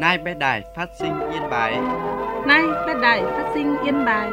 Nay bé đài phát sinh Yên Bái. Nay bé đài phát sinh Yên Bái.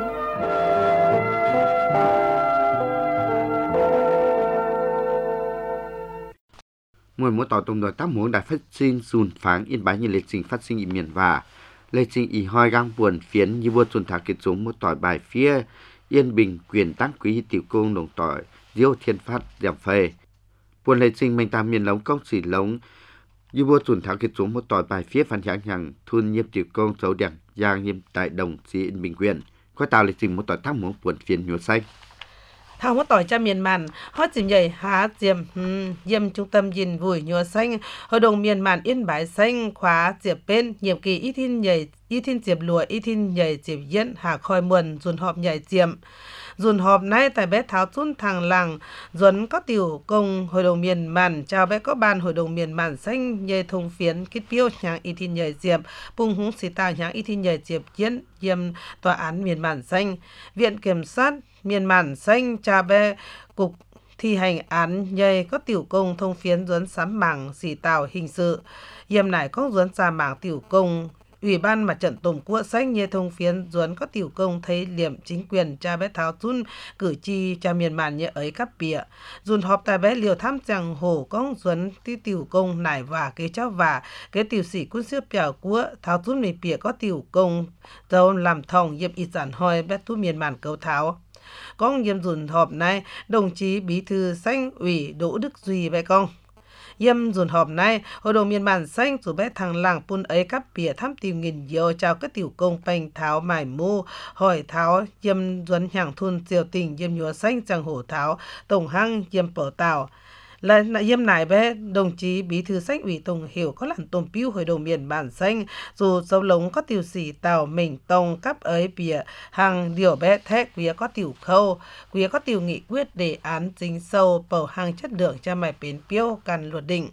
Mùa mỗi tỏ tổng đội tác muốn đài phát sinh dùn pháng Yên Bái như lịch trình phát sinh ý miền và lịch trình ý hoi gang buồn phiến như vua chuồn thả kết xuống một tỏi bài phía Yên Bình quyền tăng quý tiểu công đồng tỏi diêu thiên phát giảm phê buồn lịch trình mình tam miền lống công sĩ lống như vua chuồn thả kết xuống một tỏi bài phía phản trạng hàng thun nhiếp tiểu công dấu đẹp giang nhiêm tại đồng sĩ Yên Bình quyền có tạo lịch trình một tỏi tác muốn buồn phiến nhùa xanh thảo một tỏi cha miền màn hót chìm nhảy há diệm diêm trung tâm nhìn vùi nhùa xanh hội đồng miền màn Yên Bái xanh khóa diệp bên nhiệm kỳ ít thiên nhảy ít thiên diệp lùa ít thiên nhảy diệp diễn hà khoi muồn dùn họp nhảy diệm dùn họp nay tại bé tháo chun thằng làng duẩn có tiểu công hội đồng miền màn chào bé có ban hội đồng miền màn xanh nhảy thông phiến kết piêu nhang ít thiên nhảy diệp bùng húng xì tàng nhang ít thiên nhảy diệp diễn diêm tòa án miền màn xanh viện kiểm sát miền màn xanh cha bé cục thi hành án nhây có tiểu công thông phiến duẩn sám mảng xì tào hình sự yêm nải có duẩn xa mảng tiểu công Ủy ban Mặt trận Tổ quốc xanh nhê thông phiến duẩn có tiểu công thấy liệm chính quyền cha bé tháo chun cử tri cha miền màn nhê ấy cắp bịa dùn họp tại bé liều thăm chẳng hổ công duẩn tí tiểu công nải và kế cháu và kế tiểu sĩ quân siêu bèo của tháo chun mì bịa có tiểu công dâu làm thòng yêm y sản hoi bé tu miền màn cầu tháo con yêm dùn họp này đồng chí bí thư xanh ủy Đỗ Đức Duy bé con yêm dùn họp này hội đồng miền màn xanh dù bé thằng làng pun ấy cắp bìa thăm tìm nghìn nhiều chào các tiểu công bành tháo mải mu hỏi tháo yêm duẩn hàng thun diều tình yêm nhúa xanh chẳng hổ tháo tổng hăng yêm bờ tàu là yêm nải bé đồng chí bí thư xanh ủy tổng hiểu có làn tôm piu hội đồng miền màn xanh dù dấu lống có tiểu sĩ tàu mình tông cắp ấy bìa hàng điều bé thét quý có tiểu khâu quý có tiểu nghị quyết đề án chính sâu bầu hàng chất lượng cho mày bến piu cần luật định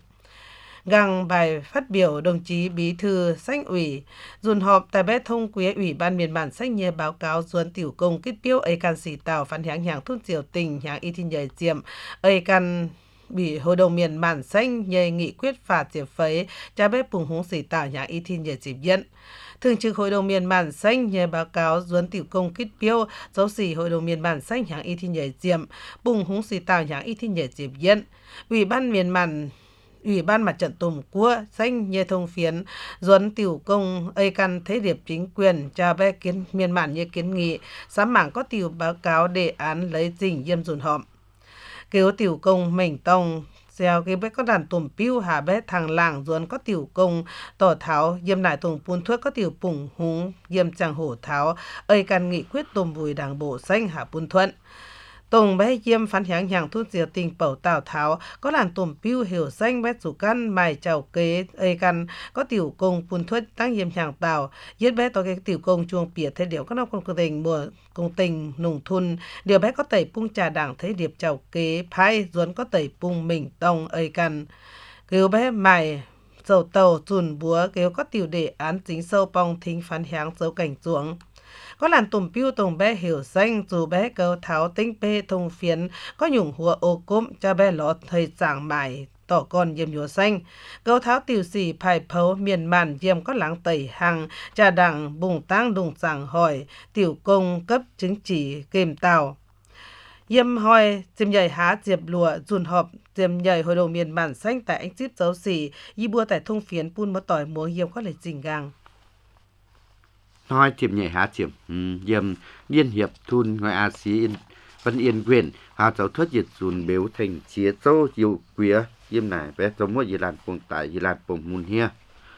găng bài phát biểu đồng chí bí thư xanh ủy dùn họp tại bé thông quý ủy ban miền màn xanh nhờ báo cáo duẩn tiểu công kết piu ấy can sĩ tàu phản hãng hàng thôn diều tình hàng y thiên nhờ diệm ấy can bị hội đồng miền màn xanh nhờ nghị quyết phạt diệp phấy cha bé bùng húng xỉ tảo nhà y thiên nhờ diệp diễn thường trực hội đồng miền màn xanh nhờ báo cáo duẩn tiểu công kết piu dấu xỉ hội đồng miền màn xanh nhà y thiên nhờ diệm bùng húng xỉ tảo nhà y thiên nhờ diệp diễn ủy ban Mặt trận Tổ quốc xanh nhờ thông phiến duẩn tiểu công ấy căn thế điệp chính quyền cha bé kiến miền màn như kiến nghị sám mảng có tiểu báo cáo đề án lấy trình yêm dùn họp kêu tiểu công mình tông xeo cái bé có đàn tùm piu hà bé thằng làng duẩn có tiểu công tỏ tháo yêm nải tùng pun thuốc có tiểu pùng húng yêm chẳng hổ tháo ấy căn nghị quyết tùm vùi đảng bộ xanh hà pun thuận tùng bé yêm phán hãng hàng thuốc diều tình bầu tào tháo có làn tùm piu hiểu xanh bé chủ căn mài chào kế ấy căn có tiểu công pun thuốc tăng yêm hàng tào yết bé to cái tiểu công chuông bìa thế điều có năm con tình mùa công tình nùng thun điều bé có tẩy pung trà đảng thấy điệp chào kế phai duẩn có tẩy pung mình tông ấy căn kêu bé mài dầu tàu chùn búa kêu có tiểu đề án chính sâu bong thính phán hãng dấu cảnh xuống có làn tùm piu tùng bé hiểu xanh dù bé cầu tháo tinh bê thông phiến có nhủng hùa ô cúm cho bé lọt thời giảng mải tỏ con yêm nhúa xanh cầu tháo tiểu sĩ phải phấu miền màn yêm có láng tẩy hàng trà đảng bùng tăng đùng giảng hỏi tiểu công cấp chứng chỉ kềm tàu yêm hoi diêm nhảy há diệp lụa dùn họp diêm nhảy hội đồng miền màn xanh tại anh chip dấu xỉ y bua tại thông phiến pun một tỏi múa yêm có lịch trình gang nói tiệm nhẹ há tiệm yêm liên hiệp thun ngoài a xí Vân Yên quyền hà cháu thất diệt dùn béo thành chia châu diệu quía yêm nải bé giống một gì làn bùng tại gì làn bùng mùn hia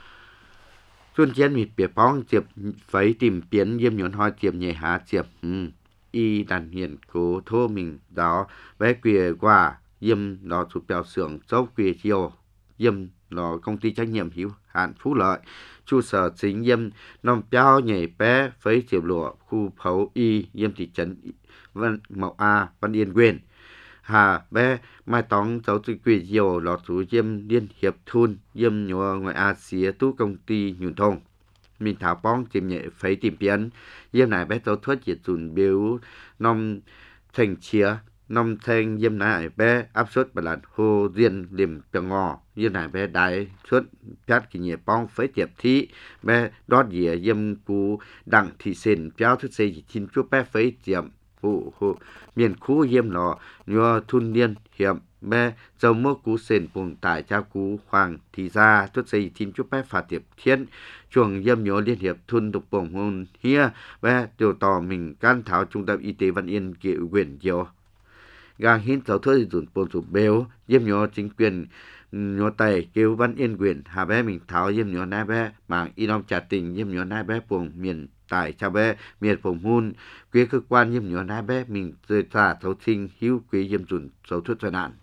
xuân chiến mịt bìa bóng tiệp phấy tìm biến yêm nhuận hoi tiệm nhẹ há tiệm y đàn hiền cố thô mình đó bé quìa quả yêm nó chụp bèo xưởng châu quìa chiều yêm nó công ty trách nhiệm hữu hạn Phú Lợi trụ sở chính yêm nòng béo nhảy bé phấy tiệp lụa khu phấu y yêm thị trấn Vân Mậu A Văn Yên quyền hà bé mai tóng cháu tự quỷ diều lọt chú yêm liên hiệp thun yêm nhua ngoài a xía tú công ty nhuận thông mình thảo bóng tìm nhẹ phấy tìm biến yêm này bé cháu thuất diệt dùn biếu nòng thành chia nông thanh yếm nải bé áp suất bà lạt hồ riêng điểm bèng ngò yếm nải bé đại suất phát kỳ nhẹ bong phế tiệp thị bé đót dìa yếm cú đặng thị sen béo thức xây chín chú bé phế tiệp phụ hộ miền khu yếm lò nhua thun niên hiểm bé dầu mô cú sen bùng tải cha cú hoàng thị gia thức xây chín chú bé phá tiệp thiên chuồng yếm nhua liên hiệp thun đục bổng hôn hia bé điều tỏ mình can thảo trung tâm y tế Văn Yên kêu quyền nhiều gang hin thảo thơ dùn bồn sụp béo yếm nhua chính quyền nhua tay kêu Văn Yên quyền hà bé mình thảo yếm nhua nai bé mảng y nom trả tình yếm nhua nai bé buồng miền tại cha bé miền phồng hun quý cơ quan yếm nhua nai bé mình rời xa thấu sinh hiếu quý yếm dùn sầu thuyết tai nạn.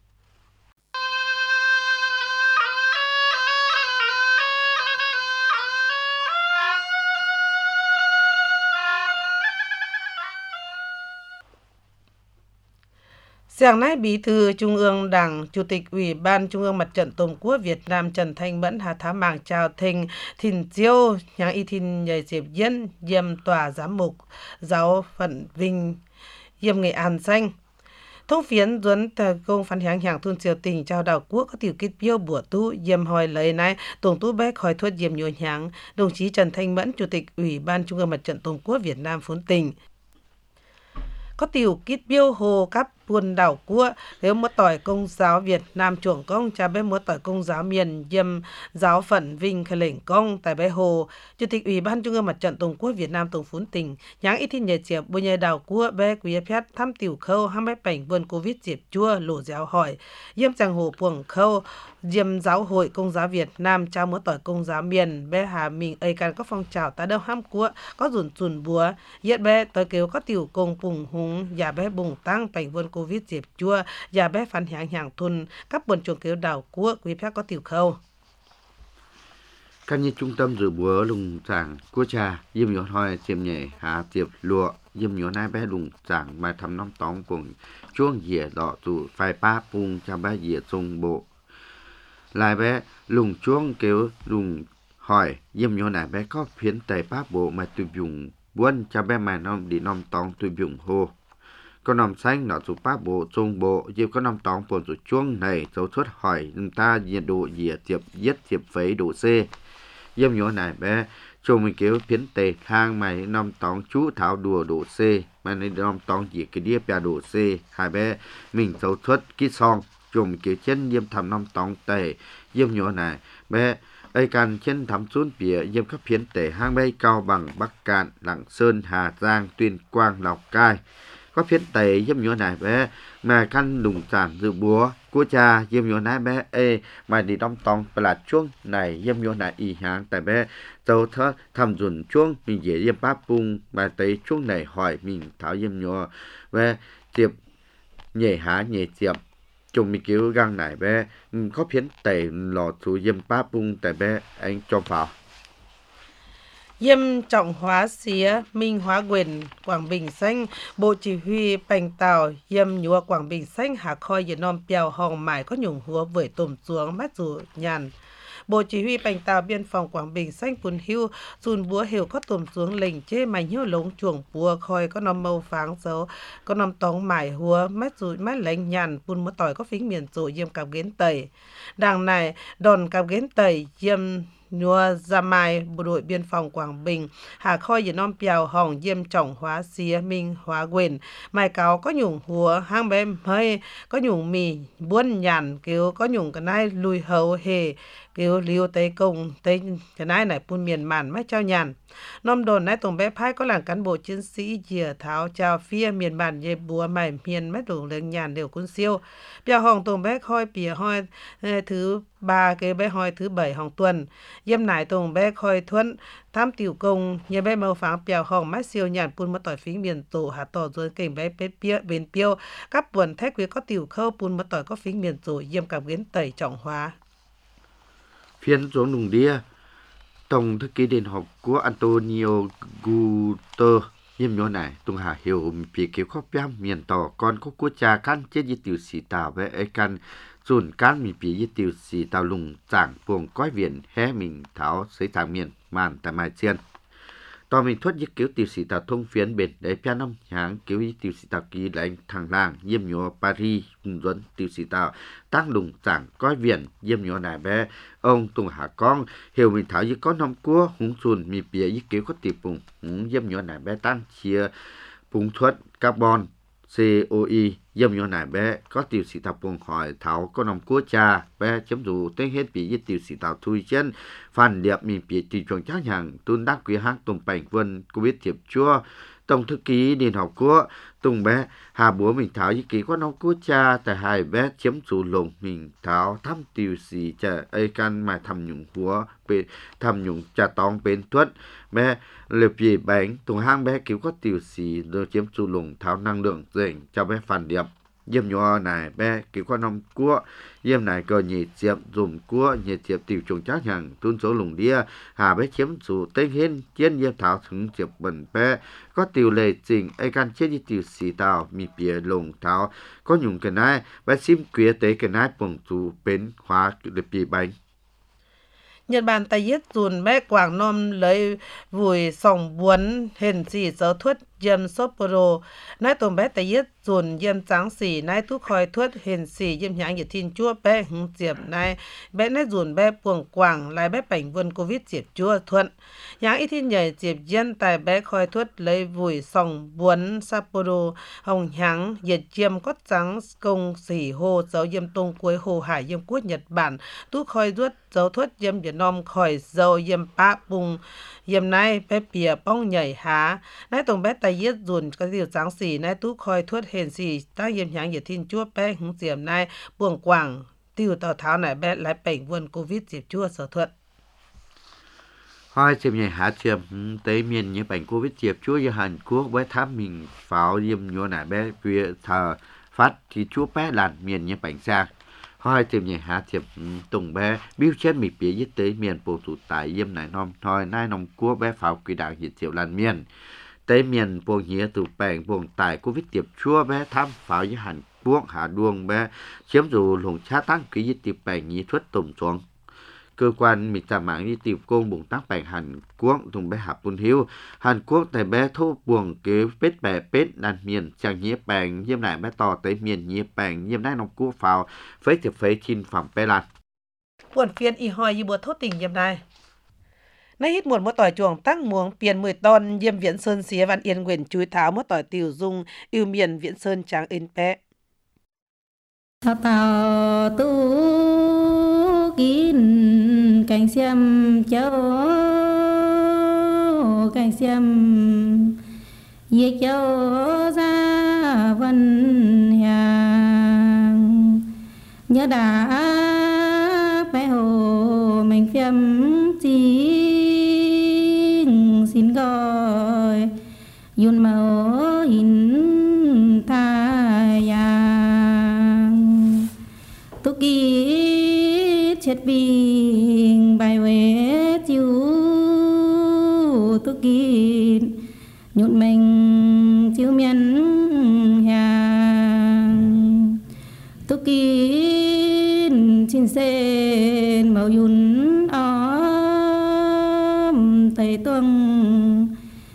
Sáng nay, Bí thư Trung ương Đảng, Chủ tịch Ủy ban Trung ương Mặt trận Tổ quốc Việt Nam Trần Thanh Mẫn hà thám mạng chào thình thìn chiêu nhang y thìn nhảy diệp dân yêm tòa giám mục giáo phận Vinh yêm Nghệ An xanh. Thông phiến duấn công phán hàng hàng thôn triều tỉnh chào đảo quốc có tiểu kết biêu bùa tu yêm hỏi lời này tổng tu bé khỏi thuật yêm nhồi nháng đồng chí Trần Thanh Mẫn Chủ tịch Ủy ban Trung ương Mặt trận Tổ quốc Việt Nam phốn tỉnh có tiểu kít biêu hồ cắp buôn đảo cua nếu múa tỏi công giáo Việt Nam chuộng công cha bé múa tỏi công giáo miền yêm giáo phận Vinh khai lệnh công tại bé hồ Chủ tịch Ủy ban Trung ương Mặt trận Tổ quốc Việt Nam tổng phún tỉnh nháng ít thiên nhật chiệp bùi nhờ đảo cua bé quý phép thăm tiểu khâu ham bé cảnh vườn Covid diệp chua lỗ giáo hỏi yêm chàng hồ puồng khâu yêm giáo hội công giáo Việt Nam trao múa tỏi công giáo miền bé hà mình ấy can có phong trào ta đâu ham cua có dùn chùn búa yết bé tới kêu có tiểu công bùng hùng giả bé bùng tăng cảnh vườn Covid diệp chua và bé phản hàng hàng thun các buồn chuồng kêu đảo của quý phép có tiểu khâu. Các như trung tâm rửa búa lùng giảng cua trà yếm nhổ hoi tiệm nhảy hạ tiệp lụa yếm nhổ nai bé lùng giảng mà thăm năm tóng cùng chuông dìa dọ tụ phai pa pung cha bé dìa sung bộ lại bé lùng chuông kêu lùng hỏi yếm nhổ nai bé có phiến tẩy pa bộ mà tụi dùng buôn cha bé mà nom đi nom tóng tụi dùng hô có nằm xanh nọ tụ pa bộ sung bộ yếm có năm tóng bồn tụ chuông này dấu thốt hỏi ta nhiệt độ dìa tiệp yết tiệp phấy độ C yếm nhổ này bé cho mình kêu phiến tề thang mày năm tóng chú thảo đùa độ C mà nên năm tóng chỉ cái đĩa bia độ C hai bé mình dấu thuật kít xong cho mình kêu chân yếm thầm năm tóng tề yếm nhổ này bé ấy can chân thắm xuống bìa yếm các phiến tề hang bay Cao Bằng Bắc Cạn Lạng Sơn Hà Giang Tuyên Quang Lào Cai có phiến tề yếm nhổ này bé mà căn đùng sản dự búa của cha yếm nhổ này bé ê mà đi đong tòng là chuông này yếm nhổ này y hàng tại bé dấu thơ thầm dùn chuông mình dễ yếm báp bung mà tới chuông này hỏi mình tháo yếm nhổ bé tiệp nhảy há nhảy tiệp chúng mình kêu găng này bé có phiến tề lò thủ yếm báp bung tại bé anh cho vào Yêm trọng hóa xía Minh Hóa Quyền Quảng Bình xanh Bộ Chỉ huy Bành Tàu yêm nhúa Quảng Bình xanh hạ khoi Việt Nam bèo hồng mải có nhung húa với tôm xuống mát dù nhàn Bộ Chỉ huy Bành Tàu Biên phòng Quảng Bình xanh phun hưu dùn búa hiểu có tôm xuống lệnh chê mảnh hiu lống chuồng búa khoi có nằm màu pháng dấu có nằm tóng mải húa mát dù mát lệnh nhàn phun mỡ tỏi có phính miền rộ yêm cặp ghến tẩy đằng này đòn cặp ghến tẩy yêm nhua Gia Mai bộ đội biên phòng Quảng Bình hạ khoi Việt Nam bèo hồng yêm trọng hóa xía Minh Hóa Quyền mai cáo có nhung húa hang bé hơi có nhung mì buôn nhàn kêu có nhung cái này lùi hầu hề kêu liêu tây công tây cái này phun miền màn mách trao nhàn nom đồn này tổng bé phái có làng cán bộ chiến sĩ dìa tháo chào phía miền bản dê búa mày miền mách đồn lên nhàn đều quân siêu bèo hồng tổng bé khoi bìa hoi thứ 3 cái bé hoi thứ 7 hồng tuần yêm nải tổng bé khoi thuận tham tiểu công nhà bé màu phẳng bèo hồng mách siêu nhàn phun mất tỏi phính miền tổ hạ tỏ rồi cảnh bé bên piêu các buồn thách quý có tiểu khâu phun mất tỏi có phính miền tổ yêm cặp ghến tẩy trọng hóa phiên xuống đùng đĩa tổng thư ký đền họp của Antonio Guterres yếm nhổ này tung hà hiểu vì kiểu khó bám miền tỏ còn có quốc cha can chết như tiểu sĩ tàu với ấy can dùn can mi bị như tiểu sĩ tàu lùng giảng buồng quái viện hé mình tháo xây thang miền màn tại mai chiên tòa mình thoát giết cứu tiểu sĩ tàu thông phiến bền để phía năm hãng cứu tiểu sĩ tàu kỳ lãnh thằng làng diêm nhọ Paris dẫn tiểu sĩ tàu tăng đùng chẳng coi viện diêm nhọ nải bé ông Tùng Hạ Con hiểu mình thảo như có năm cua húng xuân mi bìa giết cứu có tiểu bùng diêm nhọ nải bé tăng chia bùng thoát carbon COE dâm nhỏ này bé có tiểu sĩ tàu bùng hỏi thảo có nòng cua cha bé chấm dù tên hết bị giết tiểu sĩ tàu thui chân phản điệp mình bị tỷ chuẩn chắc hàng tuân đắc quý hãng tùng bảnh vân cô biết thiệp chua tổng thư ký điền học cua tùng bé hà búa mình thảo như ký có nòng cua cha tại hai bé chấm dù lồng mình thảo thăm tiểu sĩ cha ấy can mà thầm nhung húa về thầm nhung cha tòng bên tuất bé lệp gì bánh tùng hang bé cứu có tiểu sĩ rồi chiếm dù lồng thảo năng lượng dành cho bé phản điệp diêm nhỏ này bé cứu có nòng cua diêm này cờ nhị chiếm dùng cua nhị chiếm tiểu trùng chắc hàng tuân số lùng đĩa hà bé chiếm dù tên hiên chiến diêm thảo thứng chiếm bẩn bé có tiểu lệ trình ai can chết như tiểu sĩ tàu mi bìa lồng thảo có nhung cái này bé sim quía tế cái này bổng dù bến hóa lệp gì bánh Nhật Bản tay giết dùn bé Quảng Nam lấy vùi sòng buồn hình chỉ giáo thuật diêm Sapporo nái tôm bé tay giết dùn diêm trắng xỉ nái tú khói thuật hình xỉ diêm nhãn nhiệt thiên chua bé hứng diệp nái bé nái dùn bé Puồng Quảng lại bé bảnh vân Covid diệp chua thuận nhãn ít thiên nhảy diệp dân tại bé khói thuật lấy vùi sòng buồn Sapporo hồng nhãn nhiệt diêm cốt trắng công xỉ hồ giáo diêm tông cuối hồ hải diêm quốc Nhật Bản tú khói ruột giáo thuật diêm Việt Nam khỏi dầu diêm pa bùng diêm này bé bìa bong nhảy há nái tông bé tay giết dùn cái điều trắng xỉ nái tú khói thuốc hền xỉ tác diêm nhãn nhiệt thiên chúa bé hứng diệm này Puồng Quảng tiêu tàu tháo này bé lại bệnh vườn Covid diệp chua sở thuận hai chiếm nhảy há chiếm tới miền như bệnh Covid diệp chua như Hàn Quốc với thám mình pháo diêm nhua nải bé về thờ phát thì chúa bé làn miền như bệnh sang hai chiếm nhảy há chiếm tùng bé biêu chết mì bía giết tới miền bồ tụ tại diêm nải nom thôi nai nòng quốc bé pháo quỷ đạo hiệt triệu làn miền tới miền buồng nhía từ bèn buồng tài Covid tiệp chua bé tham pháo với Hàn Quốc hạ đuông bé chiếm dù lùng cha tăng ký với tiệp bèn nhí thuật tùng xuống cơ quan mỹ trả mạng đi tiệp công buồng tăng bèn Hàn Quốc thùng bé hạ bùn hiếu Hàn Quốc tại bé thô buồng kế bết bè bết đàn miền chẳng nhía bèn diêm lại bé to tới miền nhía bèn diêm nai nòng quốc pháo phế tiệp phế chín phẩm bé lan buồn phiên y hoi như bữa thốt tình diêm này nay hít một tỏi chuồng tăng muống tiền 10 ton diêm Viễn Sơn xía văn yên quyền chuối tháo một tỏi tiểu dung yêu miền Viễn Sơn tráng in pe thao tao tu kín cành xiêm châu cành xiêm ye châu ra vân hàng nhớ đã bé hồ mình phiêm chi xin gọi yun màu in tha yang tu ki chết bình bài về chiu tu ki nhụn mình chiu miên hàng tu ki xin sen màu yun thầy tuông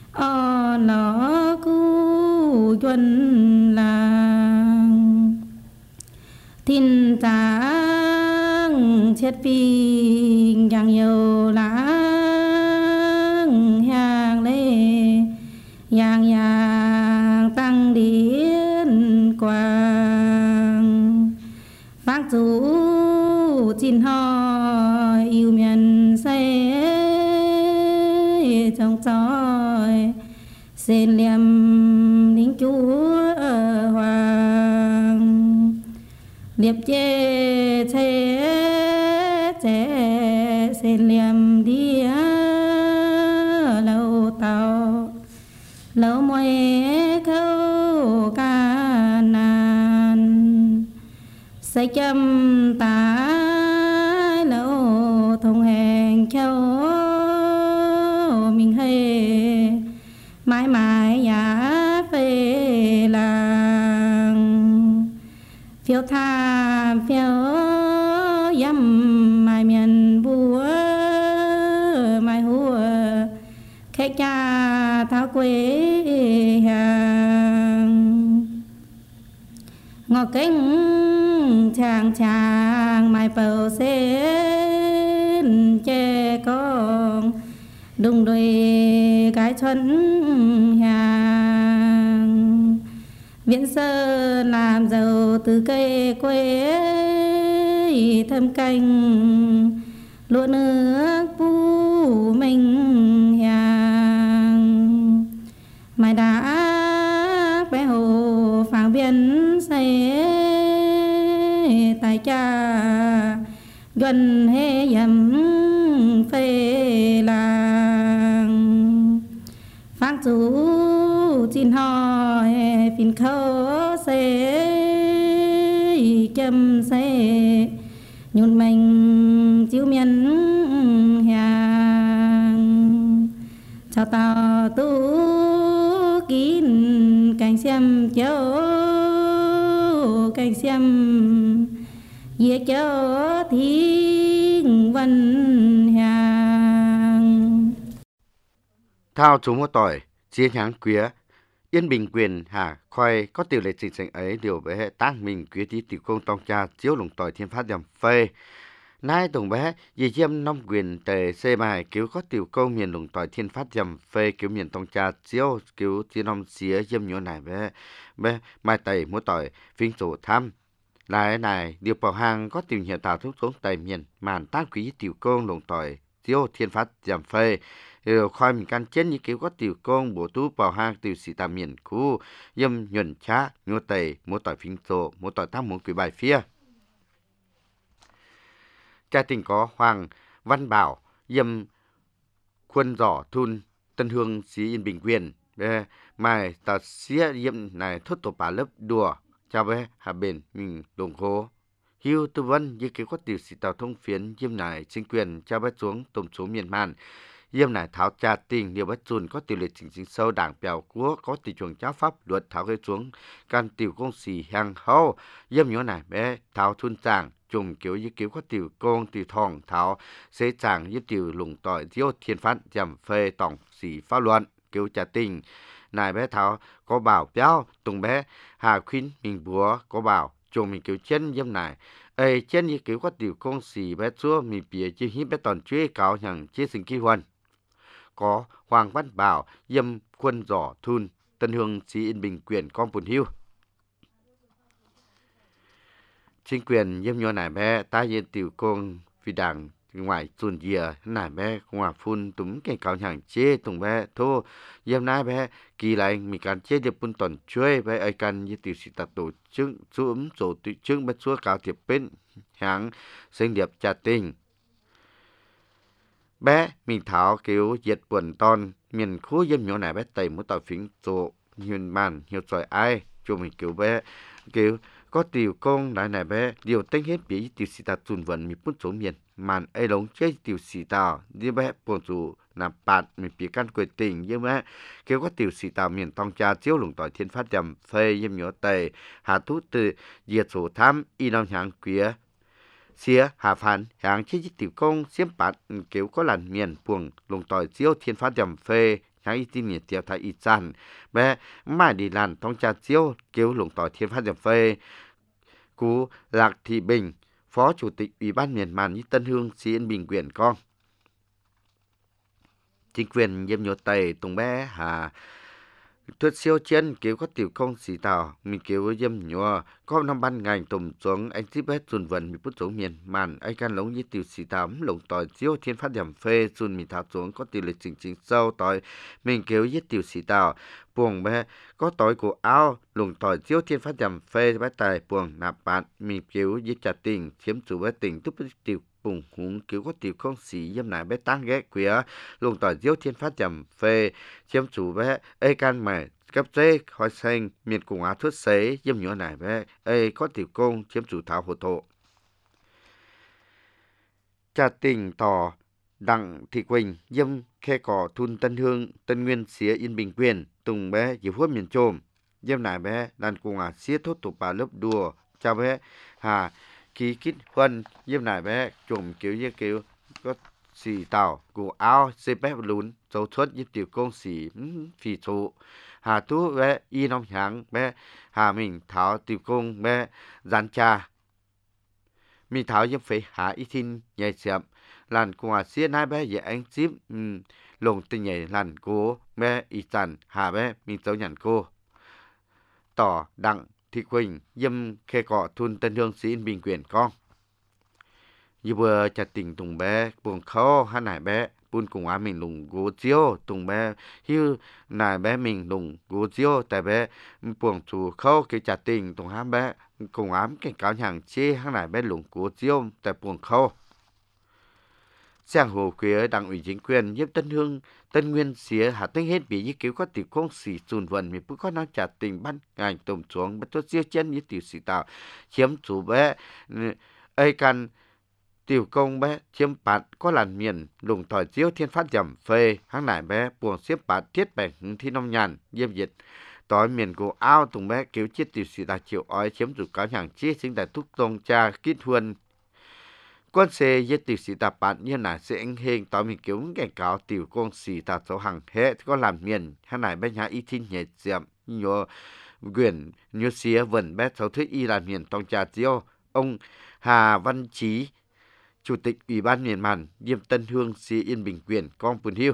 nó cu chuẩn làng thiên tàng chết bình càng nhiều láng hàng lê yang yang tăng điên quang phát dù chín hỏi yêu miền say trong tròi xin liềm lính chúa hoàng liệp chê chê xin liềm đi lâu tàu lâu môi khâu ca nàn say châm tá lâu thông hẹn châu mình hay mãi mãi giá về làng phiêu tha phiêu dâm mai miền búa mai hùa khách cha tháo quê hàng ngọ kính chàng chàng mai bầu sen che con đùng đuôi cái xuân hàng viễn sơ làm giàu từ cây quê thâm canh lúa nước pu mình hàng mai đã bé hồ phẳng biên xây tại cha gần hê dầm phê làng phang chú xin hỏi phiền khâu xe châm xe nhún mình chiếu miền hàng chào tao tu kín cảnh xem châu cảnh xem dễ châu thiên văn hàng thao chúng một tỏi chiến hãng quía yên bình quyền hà khoai có tiểu lệ trình sành ấy điều với hệ tác mình quía tí tiểu công tông cha chiếu lồng tỏi thiên phát dầm phê nay tổng bé dì chiêm nông quyền tề xê bài cứu có tiểu công miền lồng tỏi thiên phát dầm phê cứu miền tông cha chiếu cứu thiên nông xía chiêm nhớ này bé mai tẩy múa tỏi phiên sổ thăm lại này điều bảo hàng có tiểu nhiều tàu thuốc xuống tây miền màn tác quý tiểu công lồng tỏi chiếu thiên phát dầm phê rồi khoai mình can chết như kiểu có tiểu công bộ tú bảo hang tiểu sĩ tà miền khu dâm nhuận chá nhô tây múa tỏi phiên sổ múa tỏi thăm muốn quỷ bài phía cha tình có Hoàng Văn Bảo dâm quân giỏ thun Tân Hương xí Yên Bình Quyền mai ta xía dâm này thốt tổ bà lớp đùa cha bé hà bền mình đồng khố hiu tư vấn như kiểu có tiểu sĩ tàu thông phiến dâm này chính quyền cha bé xuống tổng số miền man dâm này tháo cha tình điều bất chun có tiểu lệ chính sâu đảng bèo quốc có tỷ chuồng giáo pháp luật tháo gây xuống can tiểu công sĩ hàng hậu dâm nhớ này bé tháo thun chàng chùm kiểu như kiểu có tiểu công tiểu thòng tháo xế chàng như tiểu lùng tỏi diêu thiên phát dầm phê tổng sĩ pháp luận kiểu trả tình này bé tháo có bảo béo tùng bé hà khuyến mình búa có bảo chùm mình kiểu chân dâm này ê chân như kiểu có tiểu công sĩ bé chúa mình bìa chứ hít bé toàn chuế cáo nhằng chế sinh kỳ huân có Hoàng Văn Bảo dâm quân giỏ thun Tân Hương xí Yên Bình Quyền con Bùn Hiu chính quyền dâm nhô này bé ta yên tiểu công vì đảng ngoài chuồn dìa này bé ngoài phun túm cái cáo nhàng chế tùng bé thô dâm nai bé kỳ lại mình can chế điệp bún toàn chuối bé ai can như tiểu sĩ tạt tổ chứng xuống tổ tự chứng bé chúa cáo thiệp bên hàng sinh điệp trả tình bé mình tháo kiểu diệt buồn ton miền khu dâm nhô này bé tẩy một tàu phiến tổ hiền màn hiểu giỏi ai cho mình kiểu bé kiểu có tiểu công đại này bé điều tính hết bị tiểu sĩ ta tuần vận mi bút số miền màn ai lống chơi tiểu sĩ ta đi bé buồn chủ nạp bạt mi bị căn quyền tình như bé kêu có tiểu sĩ ta miền tông cha chiếu lùng tỏi thiên phát dầm phê yếm nhớ tề hạ thú từ diệt số tham y nam hàng quía xía hạ phán hàng chế tiểu công xiêm bạt kêu có làn miền buồng lùng tỏi chiếu thiên phát dầm phê hàng y tin nhiệt tiểu thái y chan bé mai đi làn tông cha chiếu kêu lùng tỏi thiên phát dầm phê cú Lạc Thị Bình, Phó Chủ tịch Ủy ban miền Màn như Tân Hương xí Yên Bình Quyền con. Chính quyền dâm nhô tây tùng bé hà thuyết siêu chiến kiểu có tiểu công sĩ tàu mình kiểu dâm nhô có năm ban ngành tùng xuống anh tiếp bé tuần vận mình bút xuống miền Màn anh can lống như tiểu sĩ tàu lồng tỏi chiếu thiên phát điểm phê xuân mình thảo xuống có tiểu lịch chính sâu tỏi mình kiểu với tiểu sĩ tàu buồng bé có tỏi của áo lùng tỏi chiếu thiên phát dầm phê bé tài buồng nạp bạn mình kiểu với trả tình chiếm chủ bé tình túc tiểu bùng húng kiểu có tiểu không xỉ dâm này bé tăng ghé quía lùng tỏi chiếu thiên phát dầm phê chiếm chủ bé ê can mày cấp dê khói xanh miền cùng á thuốc xế dâm nhỏ này bé ê có tiểu công chiếm chủ thảo hồ thộ trả tình tỏ Đặng Thị Quỳnh dâm khe cỏ thun Tân Hương Tân Nguyên xía Yên Bình Quyền tùng bé diệp huốt miền trôm dâm này bé đàn cùng xía thốt tục bà lớp đùa chào bé hà ký kít huân dâm này bé trộm kiểu như kiểu có xì tàu của áo xếp bếp lún dấu xuất giúp tiểu công xì phì trụ hà tú bé y nông h향 bé hà mình tháo tiểu công bé gián cha mình tháo giúp phải hạ ít tin nhảy chậm làn của xía nai bé dễ anh chip lồng tình nhảy làn cố bé y tàn hà bé mình dấu nhận cô tỏ đặng thị quỳnh dâm khe cọ thun tân hương sĩ bình quyền con như vừa chặt tình tùng bé buồn khó hát nải bé buôn cùng á mình lùng gỗ chiếu tùng bé hiu nải bé mình lùng gỗ chiếu tại bé buồn chủ khó cái chặt tình tùng hát bé cùng ám cái cáo hàng chê hát nải bé lùng gỗ chiếu tại buồn khó Giang hồ quế đảng ủy chính quyền giúp Tân Nguyên xía hạ tinh hết bị như cứu có tiểu công sĩ dùn vần mình bức có nói trả tình ban ngành tổng xuống bắt tốt siêu chân như tiểu sĩ tạo chiếm chủ bé ai can tiểu công bé chiếm bạt có làn miền lùng tỏi chiếu thiên phát dầm phê hang nải bé buồn xếp bạt thiết bẻ thi nông nhàn diêm dịch tối miền của ao tùng bé cứu chết tiểu sĩ tạo chịu ói chiếm chủ cáo hàng chi sinh đại thúc tông cha kít huân quân xe giết tiểu sĩ tạp bản như là sẽ anh hình tỏ mình cứu cảnh cáo tiểu công sĩ tạp số hàng hệ có làm miền hay này bên nhà y thiên nhẹ dẹm nhớ quyền như xía vần bé sáu thuyết y làm miền tông trà chiêu ông Hà Văn Chí chủ tịch ủy ban miền màn Diêm Tân Hương sĩ Yên Bình Quyền con Pùn Hiêu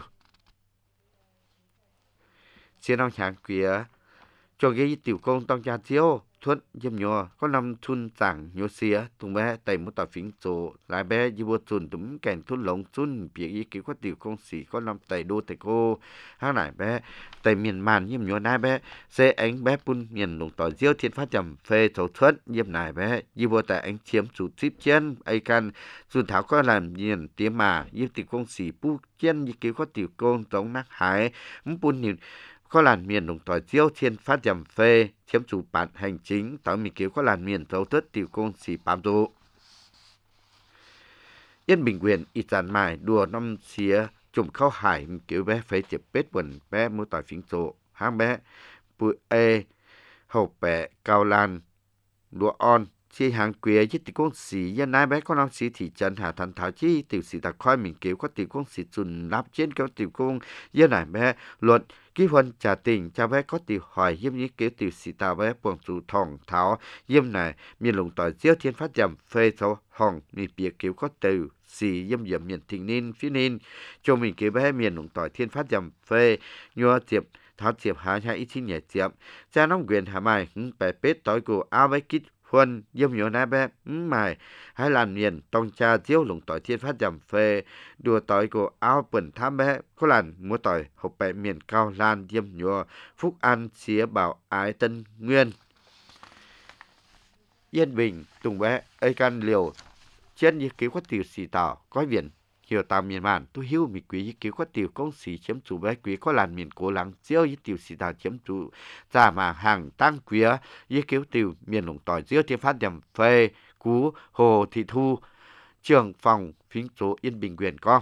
xin ông chẳng quía cho cái tiểu công tông trà chiêu thuận dâm nhò có năm thun chẳng nhô xía tung bé tay một tàu phím chỗ lại bé như vô chun túm kèn thun lồng chun việc ý kiến có tiểu công sĩ có năm tay đô tay cô hai nải bé tay miền màn dâm nhò nai bé xe ánh bé pun miền lồng tỏi diêu thiên phát trầm phê thấu thuận dâm nải bé như vô tay ánh chiếm chủ tiếp chân ai can chun tháo có làm miền tiếng mà như tiểu công sĩ pu chân như kiến có tiểu công giống nát hải pun nhìn có làn miền lồng tỏi chiếu thiên phát dầm phê chiếm chủ bản hành chính tạo mình cứu có làn miền dấu tất tiểu công sĩ bám tụ Yên Bình Quyền ít dàn mài đùa năm xía chùm khâu hải mình cứu bé phê chụp bết quần bé mua tỏi phím chỗ hang bé bụi ê hộp bẹ cao lan đùa on chi hàng quế với tiểu công sĩ dân nai bé có năm sĩ thị trấn hà thành thảo chi tiểu sĩ đặc khói mình cứu có tiểu công sĩ chùn lắp trên kéo tiểu công dân nai bé luật ký huân trả tình cha bé có tiểu hỏi yếm như kế tiểu sĩ tàu bé buồng chủ thòng tháo yếm này miền lồng tỏi chiếu thiên phát dầm phê số hòn mi bịa cứu có tiểu sĩ yếm yếm miền thịnh ninh phía ninh cho mình kế bé miền lồng tỏi thiên phát dầm phê nhua tiệp tháo tiệp hà hai ít nhẹ tiệp cha nông quyền hà mai bè pết tỏi của áo bé kít huân yếm nhua nai bé mài hai làn miền tông cha chiếu lồng tỏi thiên phát dầm phê đùa tỏi của áo bẩn tham bé có làn mua tỏi hộp bẹ miền cao lan yếm nhua phúc an xía bảo ái Tân Nguyên Yên Bình tùng bé ai can liều trên như cứu có tiểu sĩ tảo có viện hiểu tàu miền màn tôi hiu mi quý cứu có tiểu công sĩ chiếm chủ bé quý có làn miền cố lắng chiếu với tiểu sĩ tảo chiếm chủ ra mà hàng tăng quý với cứu tiểu miền lồng tỏi chiếu thiên phát dầm phê cú hồ thị thu trưởng phòng phím số Yên Bình Quyền con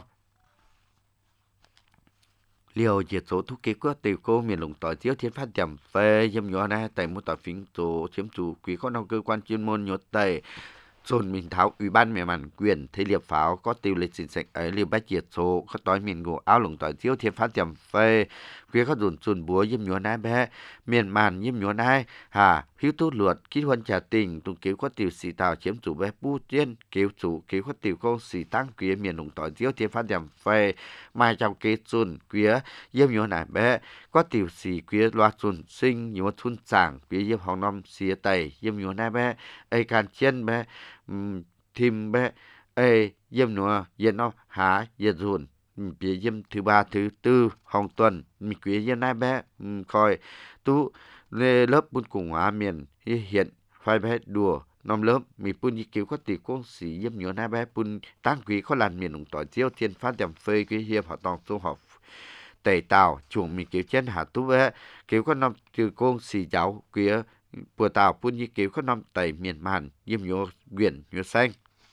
liều diệt số thuốc kế có tiểu cô miền lồng tỏi chiếu thiên phát dầm phê dâm nhỏ này tại một tỏi phím số chiếm chủ quý có năm cơ quan chuyên môn nhốt tẩy Dồn mình tháo ủy ban miền màn quyền thế liệp pháo có tiêu lịch xin sạch ấy liệp bách diệt số có tối miền ngủ áo lồng tỏi chiếu thiên phát dầm phê quý có dồn búa dâm nhúa nai bé miền màn dâm nhúa nai hà hiếu tốt luật kỹ huân trả tình tung cứu có tiêu xì tàu chiếm chủ bé bu tiên cứu chủ cứu có tiêu công xì tăng quý miền lồng tỏi chiếu thiên phát dầm phê mai trong kế dồn quý dâm nhúa nai bé có tiêu xì quý loa dồn sinh nhúa thun chẳng quý dâm hồng năm xìa tẩy dâm nhúa nai bé ai can chân bé thêm bé ê dâm nữa yên nó há yên dồn bị dâm thứ ba thứ tư hồng tuần mình quý yên nai bé coi tú lê lớp buôn cùng hóa miền hiện phải bé đùa năm lớp mình buôn như kiểu có tỷ công sĩ dâm nhớ nai bé buôn tăng quý có làn miền đồng tỏi chiếu thiên phát dầm phê quý hiệp họ tòng số học tẩy tàu chuồng mình kiểu trên hạ tú bé kiểu có năm từ công sĩ giáo quý bữa tàu buôn như kiểu có năm tẩy miền màn dâm nhớ quyền nhớ xanh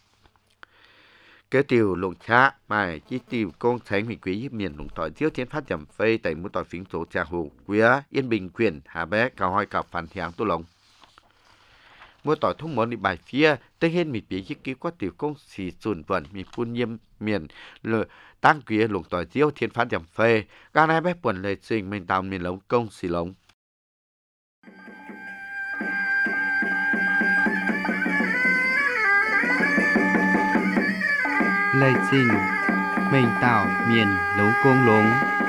cái tiểu lồng cha mà chỉ tiểu công sáng mình quý miền lồng tỏi chiếu thiên phát dầm phê tại một tỏi phím số trà hồ quý Yên Bình Quyền hà bé cao hoi cặp phản thiáng tu lồng mua tỏi thông món đi bài phía tên hết mịt bỉ kí qua tiểu công xì sùn vận mịt phun nhiêm miền lờ tăng quý lùng tỏi diêu thiên phán điểm phê ga này bé buồn lệ trình mình tàu miền lống công xì lống lệ trình mình tàu miền lống công lống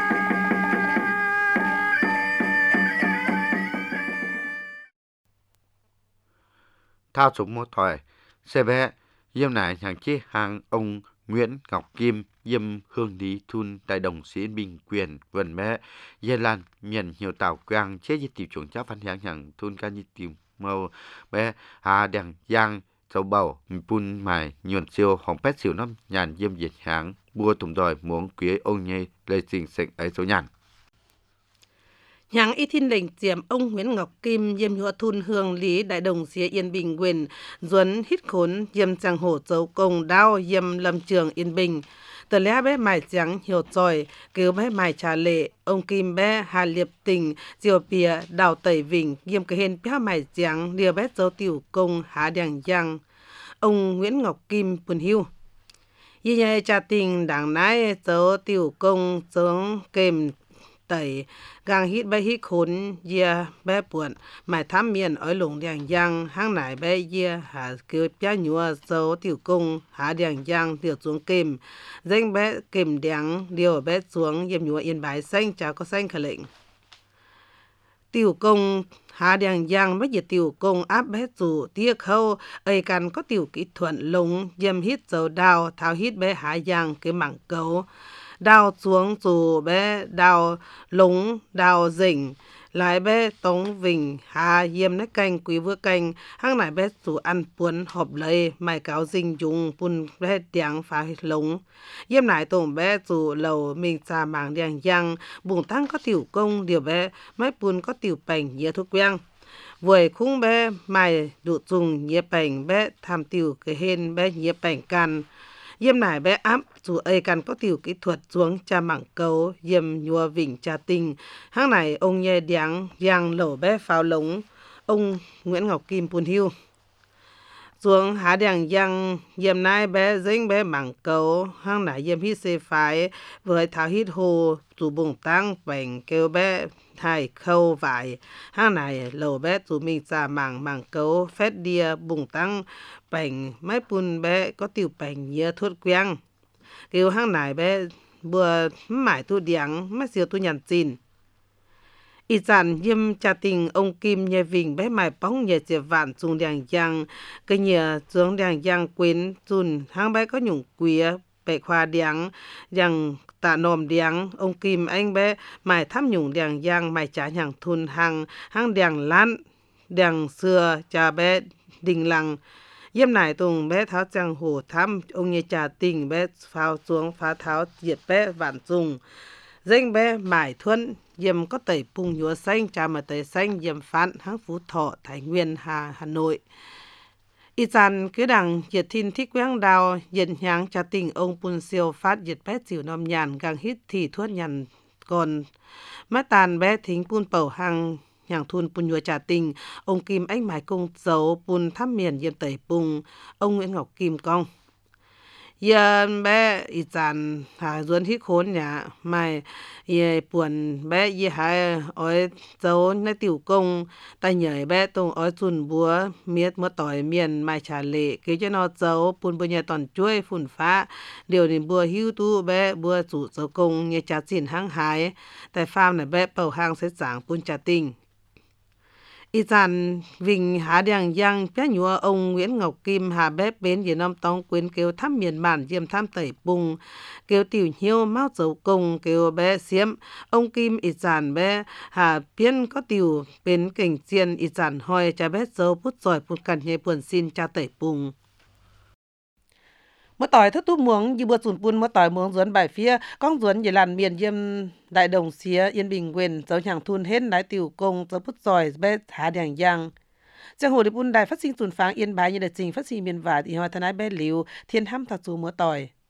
thao súng mua tỏi xe bé yêm nải hàng chi hàng ông Nguyễn Ngọc Kim yêm hương lý thun đại đồng sĩ bình quyền vườn bé Gia Lan miền nhiều tàu quang chế di tiểu chuẩn chấp văn hàng hàng thun ca di tiểu màu bé hà đèn giang châu bầu pun mài nhuận siêu hồng pét siêu năm nhàn yêm diệt hàng bua tùng đòi muốn quý ông nhây lê trình sệnh ấy số nhàn Nhang y thiên lệnh chiếm ông Nguyễn Ngọc Kim yêm nhua thun hương lý đại đồng xía Yên Bình quyền duẩn hít khốn yêm trang hổ châu công đao yêm lâm trường Yên Bình tờ lẽ bé mài trắng hiểu tròi cứu bé mài trà lệ ông Kim bé hà liệp tình diều bìa đào tẩy vịnh yêm cái hên bé mài trắng liều bé châu tiểu công há đèn giang ông Nguyễn Ngọc Kim buồn hưu y nhai trà tình đảng nái châu tiểu công chống kềm tẩy gang hít bé hít khốn ye bé buồn mài thám miền ở lồng đèn giang hang nải bé ye hà kêu bé nhua dấu tiểu công há đèn giang tiểu xuống kềm danh bé kềm đèn điều bé xuống yếm nhua yên bái xanh chả có xanh khởi lệnh tiểu công há đèn giang bé diệt tiểu công áp bé chủ tia khâu ấy cần có tiểu kỹ thuật lồng yếm hít dấu đào tháo hít bé há giang cái mảng cấu đào xuống dù bé đào lúng đào dỉnh lại bé tống vinh hà yêm nách canh quý vữa canh hang nải bé dù ăn puốn hộp lấy mày cáo dinh dùng pun bé tiếng phá lúng yêm nải tổng bé dù lầu mình xa mảng đèn giang bùng tăng có tiểu công điều bé mấy pun có tiểu bành nhớ thuốc quang vội khung bé mày đủ dùng nhớ bành bé tham tiểu cái hên bé nhớ bành can yêm nải bé áp dù ấy cần có tiểu kỹ thuật xuống cha mảng cầu yêm nhua vịnh trà tinh hang này ông nhẹ đắng giang lẩu bé pháo lống ông Nguyễn Ngọc Kim buồn hưu xuống há đèn giang yêm nai bé dính bé mảng cầu hang này yêm hít xe phái với tháo hít hồ dù bùng tăng bành kêu bé hai khâu vải hang này lẩu bé dù mình ra mảng cầu phét đia bùng tăng bành mấy pun bé có tiểu bành nhớ thuốc quang kêu hang này bé bữa mải thu điảng mấy siêu thu nhàn xin y dàn yêm trà tình ông Kim nhẹ vinh bé mải bóng nhẹ chè vạn dùng đèn giang cái nhẹ xuống đèn giang quên dùn hang bé có nhung quía bé khoa đèn giang tạ nòm đèn ông Kim anh bé mải thăm nhung đèn giang mải trả nhàng thun hang đèn lán đèn xưa trà bé đình lăng yêm nải tùng bé tháo trang hồ thăm ông nhẹ trà tình bé phao xuống phá tháo diệt bé vạn dùng danh bé mải thuần yêm có tẩy pung nhúa xanh trà mà tẩy xanh yêm phán hang Phú Thọ Thái Nguyên Hà Nội y dàn cứ đằng diệt thiên thích quang đào diệt nháng trà tình ông pun siêu phát diệt bé chịu nom nhàn gang hít thì thuốc nhàn còn mắt tàn bé thính pun bầu hang nhàng thun pun nhua trà tình ông Kim anh mái công dấu pun thăm miền yêm tẩy pung ông Nguyễn Ngọc Kim công yêm bé y dàn hà duân hít khốn nhà mày yê buồn bé yê hai ỏi dấu nơi tiểu công tay nhảy bé tông ỏi chun búa miết mưa tỏi miền mày trà lệ kêu cho nó dấu pun bữa nhà toàn chuối phun phá điều này bùa hưu tu bé bùa chủ dấu công nhà trà chín hang hái tại farm này bé bầu hang sẽ giảng pun trà tình y dàn vinh há đèn giang bé nhúa ông Nguyễn Ngọc Kim hà bếp bến Việt Nam tông quyến kêu thăm miền bản diêm thăm tẩy bùng kêu tiểu nhiêu máu dấu công kêu bé xiêm ông Kim y dàn bé hà biên có tiểu bến cảnh chiên y dàn hoi cha bé dấu bút giỏi bút cằn nhẹ buồn xin cha tẩy bùng mỗi tỏi thất túp muống như bữa sùn pun mỗi tỏi muống duẩn bài phía con duẩn về làn miền yêm đại đồng xía Yên Bình quyền dấu nhàng thun hết đái tiểu công dấu bút giỏi bé há đèn giang trang hồ đi pun đài phát sinh sùn pháng Yên Bái như đợt trình phát sinh miền vả thì hoa thân ái bé liu thiên hăm thật dù mỗi tỏi